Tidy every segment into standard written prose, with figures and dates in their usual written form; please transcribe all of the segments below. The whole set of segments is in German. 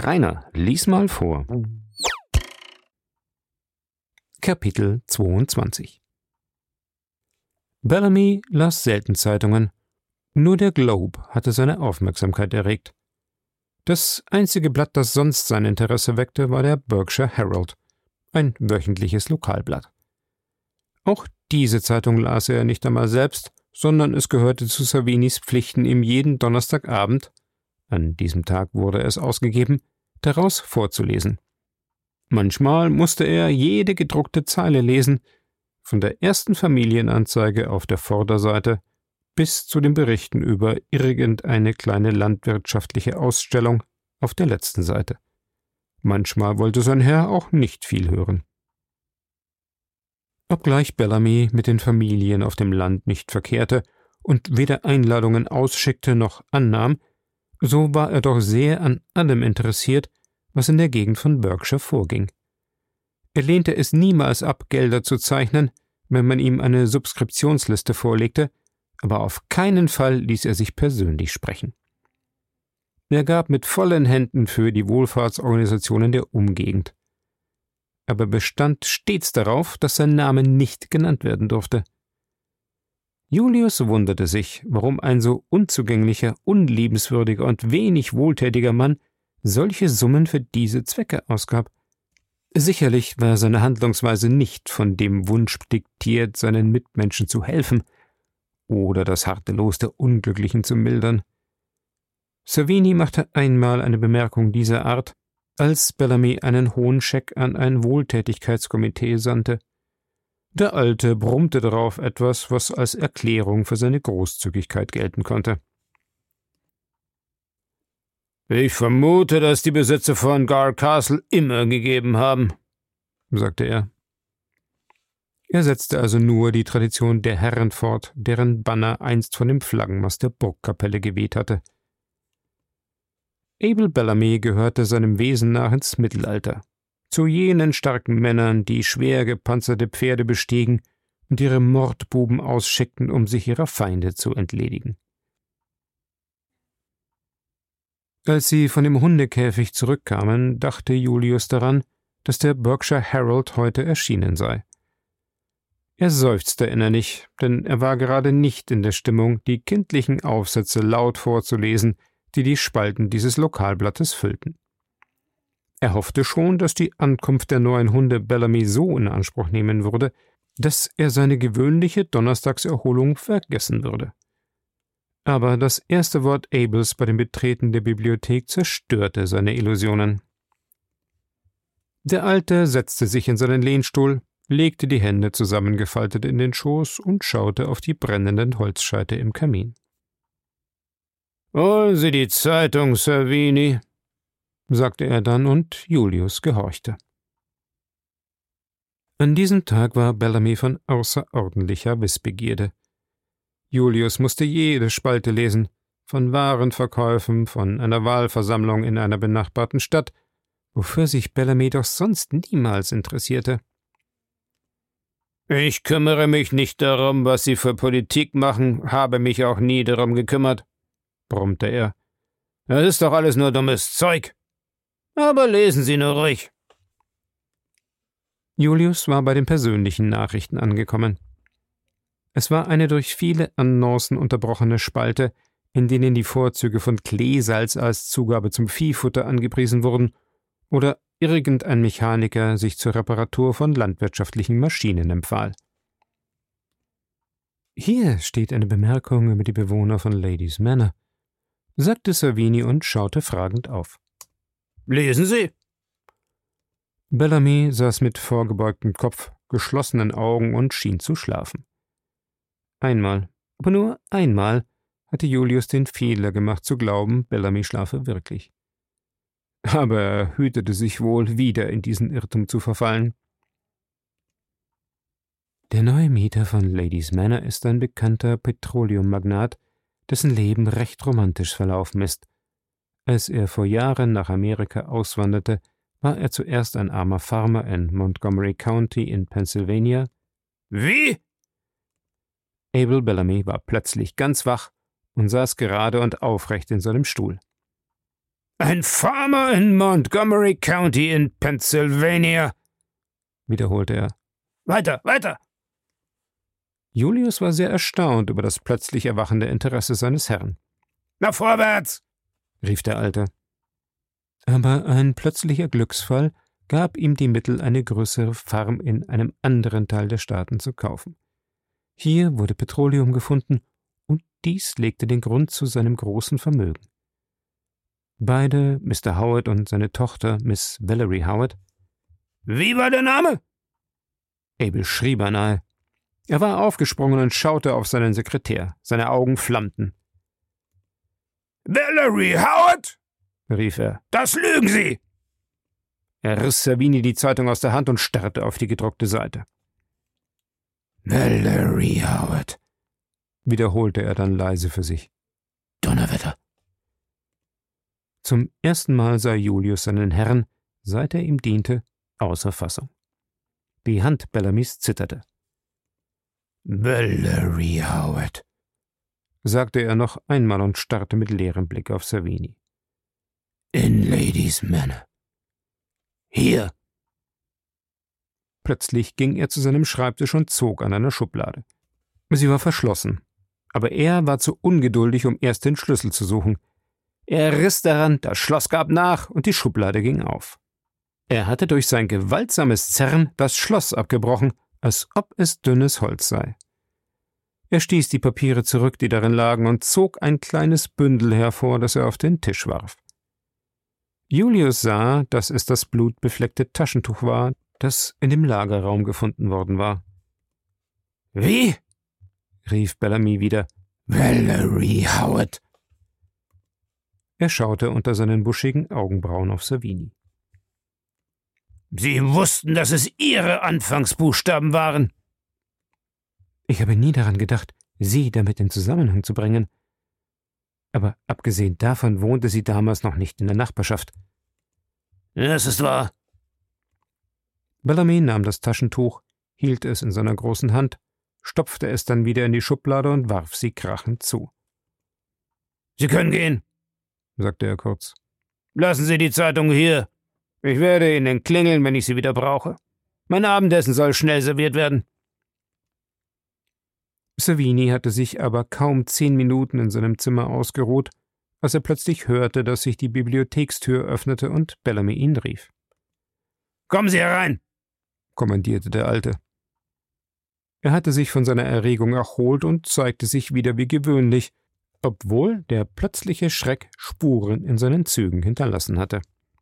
Rainer, lies mal vor. Kapitel 22 Bellamy las selten Zeitungen. Nur der Globe hatte seine Aufmerksamkeit erregt. Das einzige Blatt, das sonst sein Interesse weckte, war der Berkshire Herald, ein wöchentliches Lokalblatt. Auch diese Zeitung las er nicht einmal selbst, sondern es gehörte zu Savinis Pflichten, ihm jeden Donnerstagabend, an diesem Tag wurde es ausgegeben, daraus vorzulesen. Manchmal musste er jede gedruckte Zeile lesen, von der ersten Familienanzeige auf der Vorderseite bis zu den Berichten über irgendeine kleine landwirtschaftliche Ausstellung auf der letzten Seite. Manchmal wollte sein Herr auch nicht viel hören. Obgleich Bellamy mit den Familien auf dem Land nicht verkehrte und weder Einladungen ausschickte noch annahm, so war er doch sehr an allem interessiert, was in der Gegend von Berkshire vorging. Er lehnte es niemals ab, Gelder zu zeichnen, wenn man ihm eine Subskriptionsliste vorlegte, aber auf keinen Fall ließ er sich persönlich sprechen. Er gab mit vollen Händen für die Wohlfahrtsorganisationen der Umgegend. Aber bestand stets darauf, dass sein Name nicht genannt werden durfte. Julius wunderte sich, warum ein so unzugänglicher, unliebenswürdiger und wenig wohltätiger Mann solche Summen für diese Zwecke ausgab. Sicherlich war seine Handlungsweise nicht von dem Wunsch diktiert, seinen Mitmenschen zu helfen oder das harte Los der Unglücklichen zu mildern. Savini machte einmal eine Bemerkung dieser Art, als Bellamy einen hohen Scheck an ein Wohltätigkeitskomitee sandte. Der Alte brummte darauf etwas, was als Erklärung für seine Großzügigkeit gelten konnte. »Ich vermute, dass die Besitzer von Gar Castle immer gegeben haben«, sagte er. Er setzte also nur die Tradition der Herren fort, deren Banner einst von dem Flaggenmast der Burgkapelle geweht hatte. Abel Bellamy gehörte seinem Wesen nach ins Mittelalter, zu jenen starken Männern, die schwer gepanzerte Pferde bestiegen und ihre Mordbuben ausschickten, um sich ihrer Feinde zu entledigen. Als sie von dem Hundekäfig zurückkamen, dachte Julius daran, dass der Berkshire Herald heute erschienen sei. Er seufzte innerlich, denn er war gerade nicht in der Stimmung, die kindlichen Aufsätze laut vorzulesen, die die Spalten dieses Lokalblattes füllten. Er hoffte schon, dass die Ankunft der neuen Hunde Bellamy so in Anspruch nehmen würde, dass er seine gewöhnliche Donnerstagserholung vergessen würde. Aber das erste Wort Abels bei dem Betreten der Bibliothek zerstörte seine Illusionen. Der Alte setzte sich in seinen Lehnstuhl, legte die Hände zusammengefaltet in den Schoß und schaute auf die brennenden Holzscheite im Kamin. »Holen Sie die Zeitung, Savini«, sagte er dann, und Julius gehorchte. An diesem Tag war Bellamy von außerordentlicher Wissbegierde. Julius musste jede Spalte lesen, von Warenverkäufen, von einer Wahlversammlung in einer benachbarten Stadt, wofür sich Bellamy doch sonst niemals interessierte. »Ich kümmere mich nicht darum, was Sie für Politik machen, habe mich auch nie darum gekümmert«, brummte er. »Das ist doch alles nur dummes Zeug. Aber lesen Sie nur ruhig.« Julius war bei den persönlichen Nachrichten angekommen. Es war eine durch viele Annoncen unterbrochene Spalte, in denen die Vorzüge von Kleesalz als Zugabe zum Viehfutter angepriesen wurden oder irgendein Mechaniker sich zur Reparatur von landwirtschaftlichen Maschinen empfahl. »Hier steht eine Bemerkung über die Bewohner von Ladies Manor«, sagte Savini und schaute fragend auf. »Lesen Sie!« Bellamy saß mit vorgebeugtem Kopf, geschlossenen Augen und schien zu schlafen. Einmal, aber nur einmal, hatte Julius den Fehler gemacht zu glauben, Bellamy schlafe wirklich. Aber er hütete sich wohl, wieder in diesen Irrtum zu verfallen. Der neue Mieter von Ladies Manor ist ein bekannter Petroleummagnat, dessen Leben recht romantisch verlaufen ist. Als er vor Jahren nach Amerika auswanderte, war er zuerst ein armer Farmer in Montgomery County in Pennsylvania. »Wie?« Abel Bellamy war plötzlich ganz wach und saß gerade und aufrecht in seinem Stuhl. »Ein Farmer in Montgomery County in Pennsylvania«, wiederholte er. »Weiter, weiter!« Julius war sehr erstaunt über das plötzlich erwachende Interesse seines Herrn. »Na vorwärts«, rief der Alte. Aber ein plötzlicher Glücksfall gab ihm die Mittel, eine größere Farm in einem anderen Teil der Staaten zu kaufen. Hier wurde Petroleum gefunden, und dies legte den Grund zu seinem großen Vermögen. Beide, Mr. Howard und seine Tochter, Miss Valerie Howard. »Wie war der Name?« Abel schrie beinahe. Er war aufgesprungen und schaute auf seinen Sekretär. Seine Augen flammten. »Valerie Howard«, rief er. »Das lügen Sie!« Er riss Savini die Zeitung aus der Hand und starrte auf die gedruckte Seite. »Valerie Howard«, wiederholte er dann leise für sich. »Donnerwetter!« Zum ersten Mal sah Julius seinen Herrn, seit er ihm diente, außer Fassung. Die Hand Bellamys zitterte. »Valerie Howard«, sagte er noch einmal und starrte mit leerem Blick auf Savini. »In Ladies' Manor. Hier.« Plötzlich ging er zu seinem Schreibtisch und zog an einer Schublade. Sie war verschlossen, aber er war zu ungeduldig, um erst den Schlüssel zu suchen. Er riss daran, das Schloss gab nach und die Schublade ging auf. Er hatte durch sein gewaltsames Zerren das Schloss abgebrochen, als ob es dünnes Holz sei. Er stieß die Papiere zurück, die darin lagen, und zog ein kleines Bündel hervor, das er auf den Tisch warf. Julius sah, dass es das blutbefleckte Taschentuch war, das in dem Lagerraum gefunden worden war. »Wie?« rief Bellamy wieder. »Valerie Howard.« Er schaute unter seinen buschigen Augenbrauen auf Savini. »Sie wussten, dass es Ihre Anfangsbuchstaben waren.« »Ich habe nie daran gedacht, Sie damit in Zusammenhang zu bringen. Aber abgesehen davon wohnte sie damals noch nicht in der Nachbarschaft.« »Das ist wahr.« Bellamy nahm das Taschentuch, hielt es in seiner großen Hand, stopfte es dann wieder in die Schublade und warf sie krachend zu. »Sie können gehen«, sagte er kurz. »Lassen Sie die Zeitung hier. Ich werde Ihnen klingeln, wenn ich sie wieder brauche. Mein Abendessen soll schnell serviert werden.« Savini hatte sich aber kaum 10 Minuten in seinem Zimmer ausgeruht, als er plötzlich hörte, dass sich die Bibliothekstür öffnete und Bellamy ihn rief. »Kommen Sie herein«, kommandierte der Alte. Er hatte sich von seiner Erregung erholt und zeigte sich wieder wie gewöhnlich, obwohl der plötzliche Schreck Spuren in seinen Zügen hinterlassen hatte.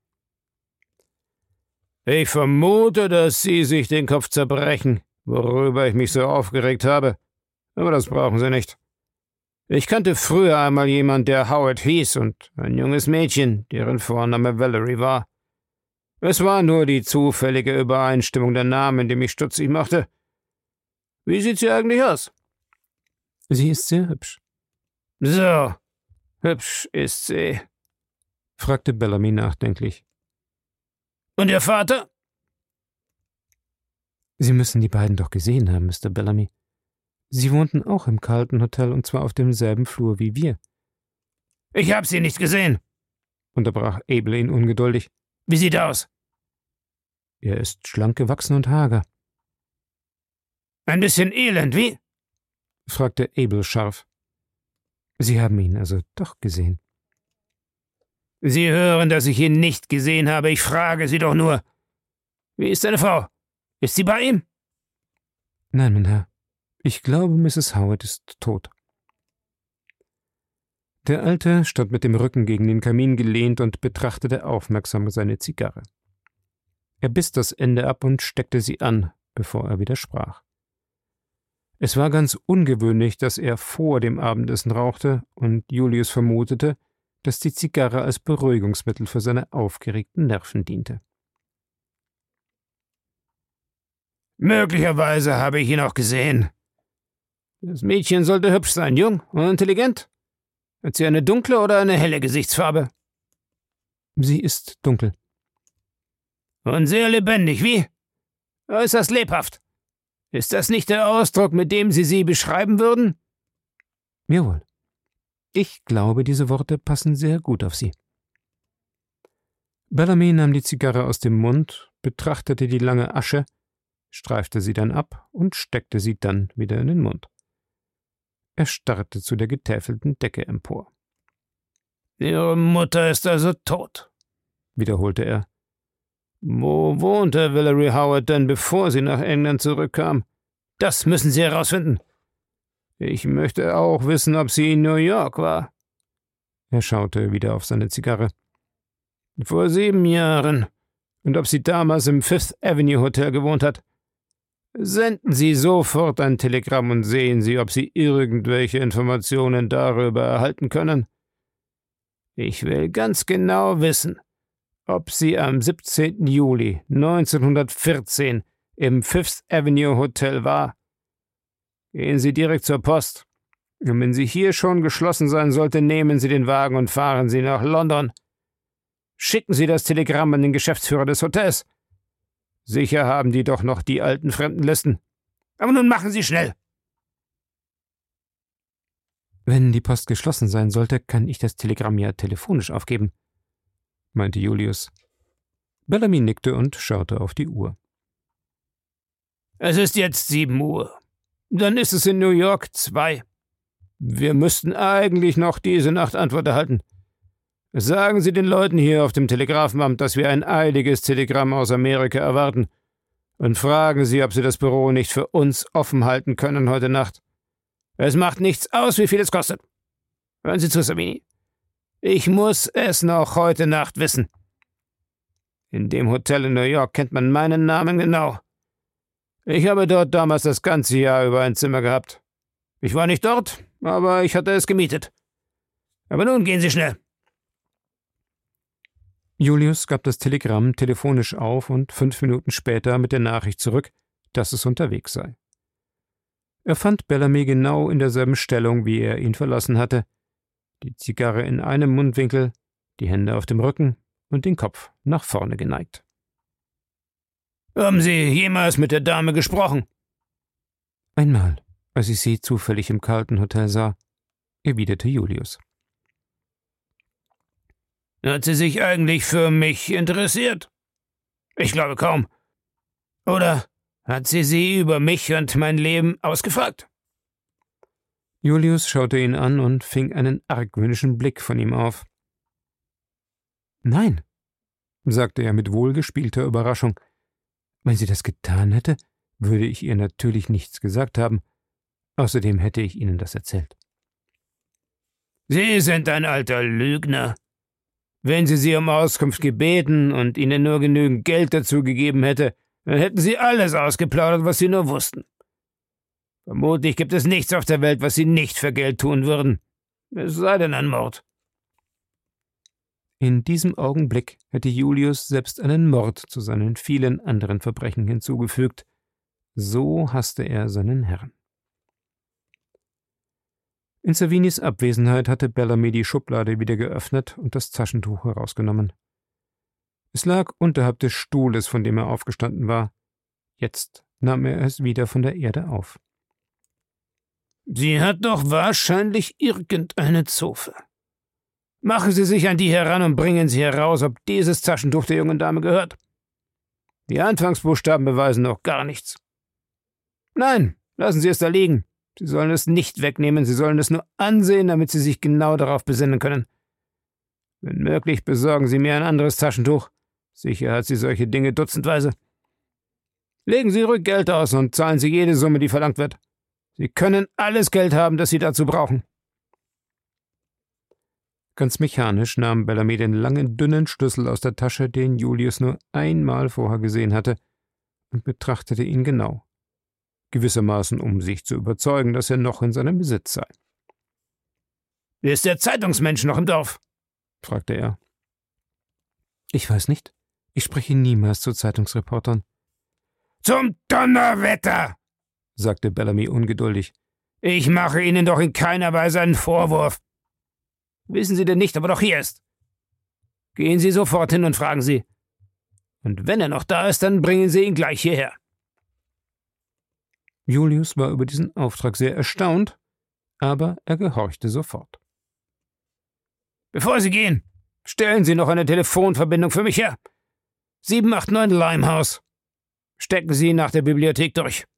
»Ich vermute, dass Sie sich den Kopf zerbrechen, worüber ich mich so aufgeregt habe. Aber das brauchen Sie nicht. Ich kannte früher einmal jemand, der Howard hieß, und ein junges Mädchen, deren Vorname Valerie war. Es war nur die zufällige Übereinstimmung der Namen, die mich stutzig machte. Wie sieht sie eigentlich aus?« »Sie ist sehr hübsch.« »So, hübsch ist sie«, fragte Bellamy nachdenklich. »Und Ihr Vater?« »Sie müssen die beiden doch gesehen haben, Mr. Bellamy. Sie wohnten auch im Carlton Hotel, und zwar auf demselben Flur wie wir.« »Ich habe sie nicht gesehen«, unterbrach Abel ihn ungeduldig. »Wie sieht er aus?« »Er ist schlank gewachsen und hager.« »Ein bisschen elend, wie?« fragte Abel scharf. »Sie haben ihn also doch gesehen?« »Sie hören, dass ich ihn nicht gesehen habe. Ich frage Sie doch nur. Wie ist seine Frau? Ist sie bei ihm?« »Nein, mein Herr. Ich glaube, Mrs. Howard ist tot.« Der Alte stand mit dem Rücken gegen den Kamin gelehnt und betrachtete aufmerksam seine Zigarre. Er biss das Ende ab und steckte sie an, bevor er widersprach. Es war ganz ungewöhnlich, dass er vor dem Abendessen rauchte, und Julius vermutete, dass die Zigarre als Beruhigungsmittel für seine aufgeregten Nerven diente. »Möglicherweise habe ich ihn auch gesehen. Das Mädchen sollte hübsch sein, jung und intelligent. Hat sie eine dunkle oder eine helle Gesichtsfarbe?« »Sie ist dunkel.« »Und sehr lebendig, wie? Äußerst lebhaft. Ist das nicht der Ausdruck, mit dem Sie sie beschreiben würden?« »Jawohl. Ich glaube, diese Worte passen sehr gut auf Sie.« Bellamy nahm die Zigarre aus dem Mund, betrachtete die lange Asche, streifte sie dann ab und steckte sie dann wieder in den Mund. Er starrte zu der getäfelten Decke empor. »Ihre Mutter ist also tot«, wiederholte er. »Wo wohnte Valerie Howard denn, bevor sie nach England zurückkam? Das müssen Sie herausfinden. Ich möchte auch wissen, ob sie in New York war.« Er schaute wieder auf seine Zigarre. »Vor 7 Jahren. Und ob sie damals im Fifth Avenue Hotel gewohnt hat. Senden Sie sofort ein Telegramm und sehen Sie, ob Sie irgendwelche Informationen darüber erhalten können. Ich will ganz genau wissen, ob sie am 17. Juli 1914 im Fifth Avenue Hotel war. Gehen Sie direkt zur Post. Und wenn sie hier schon geschlossen sein sollte, nehmen Sie den Wagen und fahren Sie nach London. Schicken Sie das Telegramm an den Geschäftsführer des Hotels. Sicher haben die doch noch die alten Fremdenlisten. Aber nun machen Sie schnell!« »Wenn die Post geschlossen sein sollte, kann ich das Telegramm ja telefonisch aufgeben«, meinte Julius. Bellamy nickte und schaute auf die Uhr. »Es ist jetzt 7 Uhr. Dann ist es in New York 2. Wir müssten eigentlich noch diese Nacht Antwort erhalten. Sagen Sie den Leuten hier auf dem Telegrafenamt, dass wir ein eiliges Telegramm aus Amerika erwarten. Und fragen Sie, ob Sie das Büro nicht für uns offen halten können heute Nacht. Es macht nichts aus, wie viel es kostet. Hören Sie zu, Savini. Ich muss es noch heute Nacht wissen. In dem Hotel in New York kennt man meinen Namen genau. Ich habe dort damals das ganze Jahr über ein Zimmer gehabt. Ich war nicht dort, aber ich hatte es gemietet. Aber nun gehen Sie schnell.« Julius gab das Telegramm telefonisch auf und 5 Minuten später mit der Nachricht zurück, dass es unterwegs sei. Er fand Bellamy genau in derselben Stellung, wie er ihn verlassen hatte, die Zigarre in einem Mundwinkel, die Hände auf dem Rücken und den Kopf nach vorne geneigt. »Haben Sie jemals mit der Dame gesprochen?« »Einmal, als ich sie zufällig im Carlton Hotel sah«, erwiderte Julius. »Hat sie sich eigentlich für mich interessiert? Ich glaube kaum. Oder hat sie über mich und mein Leben ausgefragt?« Julius schaute ihn an und fing einen argwöhnischen Blick von ihm auf. »Nein«, sagte er mit wohlgespielter Überraschung. »Wenn sie das getan hätte, würde ich ihr natürlich nichts gesagt haben. Außerdem hätte ich Ihnen das erzählt.« »Sie sind ein alter Lügner. Wenn sie um Auskunft gebeten und Ihnen nur genügend Geld dazu gegeben hätte, dann hätten Sie alles ausgeplaudert, was Sie nur wussten. Vermutlich gibt es nichts auf der Welt, was Sie nicht für Geld tun würden. Es sei denn ein Mord.« In diesem Augenblick hätte Julius selbst einen Mord zu seinen vielen anderen Verbrechen hinzugefügt. So hasste er seinen Herrn. In Savinis Abwesenheit hatte Bellamy die Schublade wieder geöffnet und das Taschentuch herausgenommen. Es lag unterhalb des Stuhles, von dem er aufgestanden war. Jetzt nahm er es wieder von der Erde auf. »Sie hat doch wahrscheinlich irgendeine Zofe. Machen Sie sich an die heran und bringen Sie heraus, ob dieses Taschentuch der jungen Dame gehört. Die Anfangsbuchstaben beweisen noch gar nichts. Nein, lassen Sie es da liegen. Sie sollen es nicht wegnehmen, Sie sollen es nur ansehen, damit Sie sich genau darauf besinnen können. Wenn möglich, besorgen Sie mir ein anderes Taschentuch. Sicher hat sie solche Dinge dutzendweise. Legen Sie ruhig Geld aus und zahlen Sie jede Summe, die verlangt wird. Sie können alles Geld haben, das Sie dazu brauchen.« Ganz mechanisch nahm Bellamy den langen, dünnen Schlüssel aus der Tasche, den Julius nur einmal vorher gesehen hatte, und betrachtete ihn genau. Gewissermaßen, um sich zu überzeugen, dass er noch in seinem Besitz sei. »Ist der Zeitungsmensch noch im Dorf?« fragte er. »Ich weiß nicht. Ich spreche niemals zu Zeitungsreportern.« »Zum Donnerwetter«, sagte Bellamy ungeduldig. »Ich mache Ihnen doch in keiner Weise einen Vorwurf. Wissen Sie denn nicht, ob er doch hier ist? Gehen Sie sofort hin und fragen Sie. Und wenn er noch da ist, dann bringen Sie ihn gleich hierher.« Julius war über diesen Auftrag sehr erstaunt, aber er gehorchte sofort. »Bevor Sie gehen, Stellen Sie noch eine Telefonverbindung für mich her. 789 Limehouse. Stecken Sie ihn nach der Bibliothek durch.